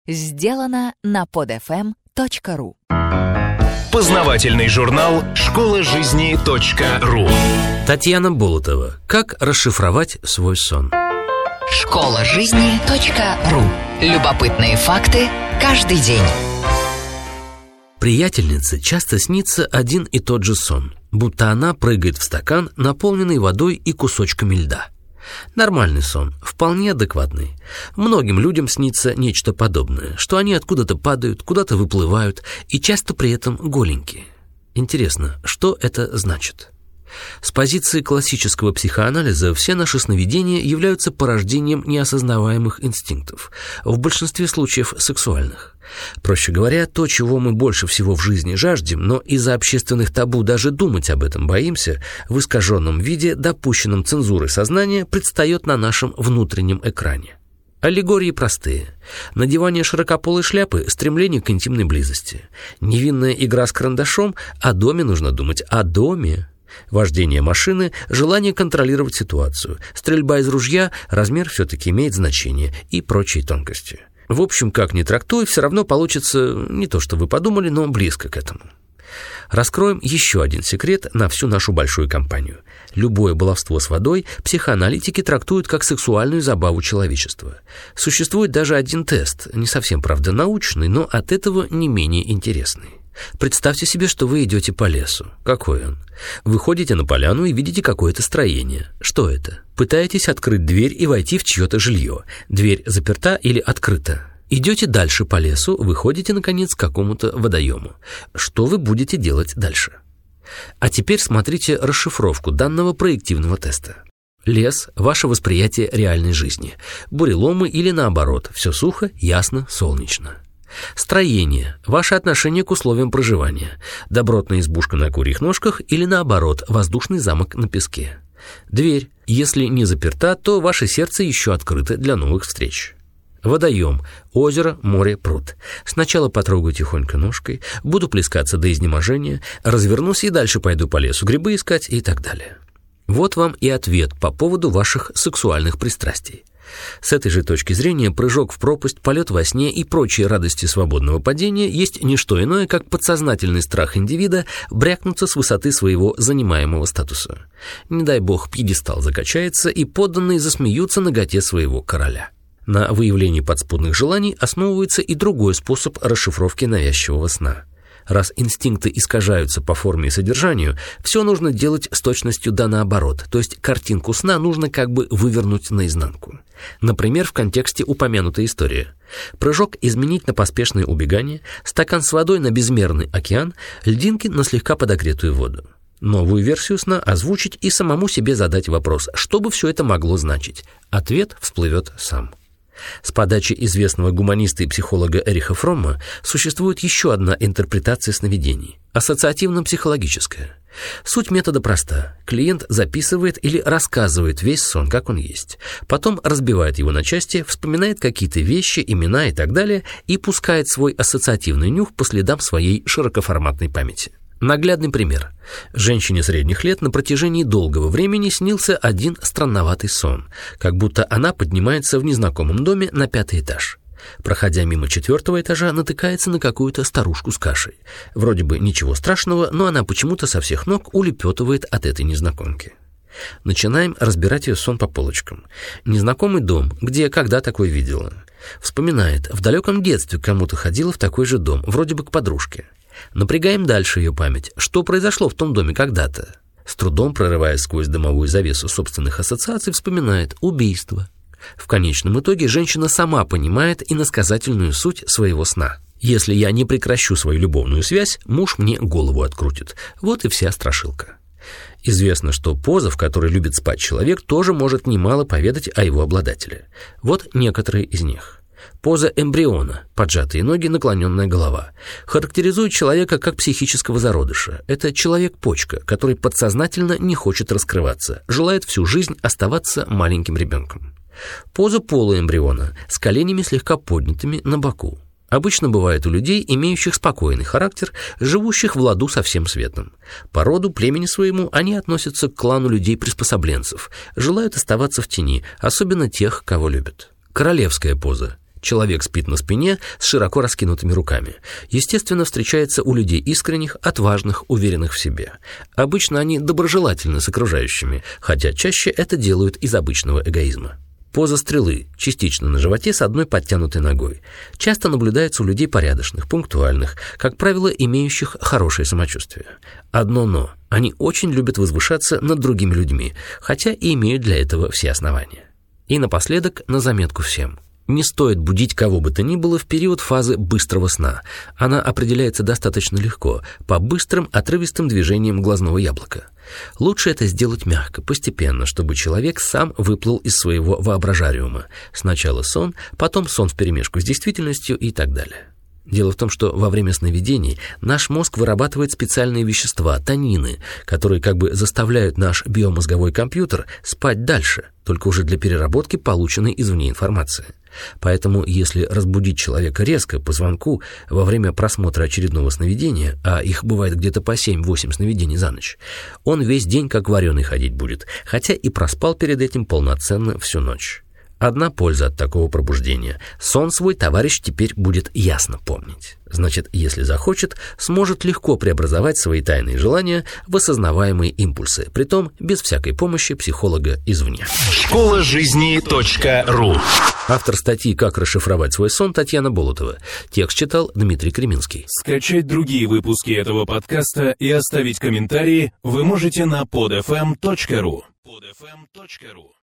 Сделано на podfm.ru. Познавательный журнал «Школа жизни.ру». Татьяна Болотова. Как расшифровать свой сон? Школа жизни.ру. Любопытные факты каждый день. Приятельнице часто снится один и тот же сон, будто она прыгает в стакан, наполненный водой и кусочками льда. Нормальный сон, вполне адекватный. Многим людям снится нечто подобное, что они откуда-то падают, куда-то выплывают и часто при этом голенькие. Интересно, что это значит? С позиции классического психоанализа все наши сновидения являются порождением неосознаваемых инстинктов, в большинстве случаев сексуальных. Проще говоря, то, чего мы больше всего в жизни жаждем, но из-за общественных табу даже думать об этом боимся, в искаженном виде, допущенном цензурой сознания, предстает на нашем внутреннем экране. Аллегории простые. Надевание широкополой шляпы – стремление к интимной близости. Невинная игра с карандашом – о доме нужно думать, о доме. Вождение машины – желание контролировать ситуацию. Стрельба из ружья – размер все-таки имеет значение и прочие тонкости. В общем, как ни трактуй, все равно получится не то, что вы подумали, но близко к этому. Раскроем еще один секрет на всю нашу большую компанию. Любое баловство с водой психоаналитики трактуют как сексуальную забаву человечества. Существует даже один тест, не совсем, правда, научный, но от этого не менее интересный. Представьте себе, что вы идете по лесу. Какой он? Вы ходите на поляну и видите какое-то строение. Что это? Пытаетесь открыть дверь и войти в чье-то жилье. Дверь заперта или открыта? Идете дальше по лесу, выходите, наконец, к какому-то водоему. Что вы будете делать дальше? А теперь смотрите расшифровку данного проективного теста. Лес – ваше восприятие реальной жизни. Буреломы или наоборот, все сухо, ясно, солнечно. Строение – ваше отношение к условиям проживания. Добротная избушка на курьих ножках или, наоборот, воздушный замок на песке. Дверь – если не заперта, то ваше сердце еще открыто для новых встреч. Водоем – озеро, море, пруд. Сначала потрогаю тихонько ножкой, буду плескаться до изнеможения, развернусь и дальше пойду по лесу грибы искать и так далее. Вот вам и ответ по поводу ваших сексуальных пристрастий. С этой же точки зрения прыжок в пропасть, полет во сне и прочие радости свободного падения есть не что иное, как подсознательный страх индивида брякнуться с высоты своего занимаемого статуса. Не дай бог пьедестал закачается, и подданные засмеются наготе своего короля. На выявлении подспудных желаний основывается и другой способ расшифровки навязчивого сна. Раз инстинкты искажаются по форме и содержанию, все нужно делать с точностью да наоборот, то есть картинку сна нужно как бы вывернуть наизнанку. Например, в контексте упомянутой истории. Прыжок изменить на поспешное убегание, стакан с водой на безмерный океан, льдинки на слегка подогретую воду. Новую версию сна озвучить и самому себе задать вопрос, что бы все это могло значить. Ответ всплывет сам. С подачи известного гуманиста и психолога Эриха Фромма существует еще одна интерпретация сновидений – ассоциативно-психологическая. Суть метода проста. Клиент записывает или рассказывает весь сон, как он есть. Потом разбивает его на части, вспоминает какие-то вещи, имена и так далее и пускает свой ассоциативный нюх по следам своей широкоформатной памяти. Наглядный пример. Женщине средних лет на протяжении долгого времени снился один странноватый сон, как будто она поднимается в незнакомом доме на 5-й этаж. Проходя мимо 4-го этажа, натыкается на какую-то старушку с кашей. Вроде бы ничего страшного, но она почему-то со всех ног улепетывает от этой незнакомки. Начинаем разбирать ее сон по полочкам. Незнакомый дом, где когда такое видела. Вспоминает, в далеком детстве кому-то ходила в такой же дом, вроде бы к подружке. Напрягаем дальше ее память. Что произошло в том доме когда-то? С трудом прорываясь сквозь дымовую завесу собственных ассоциаций, вспоминает убийство. В конечном итоге женщина сама понимает иносказательную суть своего сна. Если я не прекращу свою любовную связь, муж мне голову открутит. Вот и вся страшилка. Известно, что поза, в которой любит спать человек, тоже может немало поведать о его обладателе. Вот некоторые из них. Поза эмбриона, поджатые ноги, наклоненная голова, характеризует человека как психического зародыша. Это человек-почка, который подсознательно не хочет раскрываться, желает всю жизнь оставаться маленьким ребенком. Поза полуэмбриона с коленями слегка поднятыми на боку. Обычно бывает у людей, имеющих спокойный характер, живущих в ладу со всем светом. По роду, племени своему они относятся к клану людей-приспособленцев, желают оставаться в тени, особенно тех, кого любят. Королевская поза. Человек спит на спине с широко раскинутыми руками. Естественно, встречается у людей искренних, отважных, уверенных в себе. Обычно они доброжелательны с окружающими, хотя чаще это делают из обычного эгоизма. Поза стрелы, частично на животе с одной подтянутой ногой. Часто наблюдается у людей порядочных, пунктуальных, как правило, имеющих хорошее самочувствие. Одно «но» – они очень любят возвышаться над другими людьми, хотя и имеют для этого все основания. И напоследок на заметку всем. Не стоит будить кого бы то ни было в период фазы быстрого сна. Она определяется достаточно легко, по быстрым, отрывистым движениям глазного яблока. Лучше это сделать мягко, постепенно, чтобы человек сам выплыл из своего воображариума. Сначала сон, потом сон вперемешку с действительностью и так далее. Дело в том, что во время сновидений наш мозг вырабатывает специальные вещества, тонины, которые как бы заставляют наш биомозговой компьютер спать дальше, только уже для переработки полученной извне информации. Поэтому, если разбудить человека резко, по звонку, во время просмотра очередного сновидения, а их бывает где-то по 7-8 сновидений за ночь, он весь день как вареный ходить будет, хотя и проспал перед этим полноценно всю ночь. Одна польза от такого пробуждения. Сон свой товарищ теперь будет ясно помнить. Значит, если захочет, сможет легко преобразовать свои тайные желания в осознаваемые импульсы, притом без всякой помощи психолога извне. Школа жизни.ру. Автор статьи «Как расшифровать свой сон» Татьяна Болотова. Текст читал Дмитрий Креминский. Скачать другие выпуски этого подкаста и оставить комментарии вы можете на podfm.ru.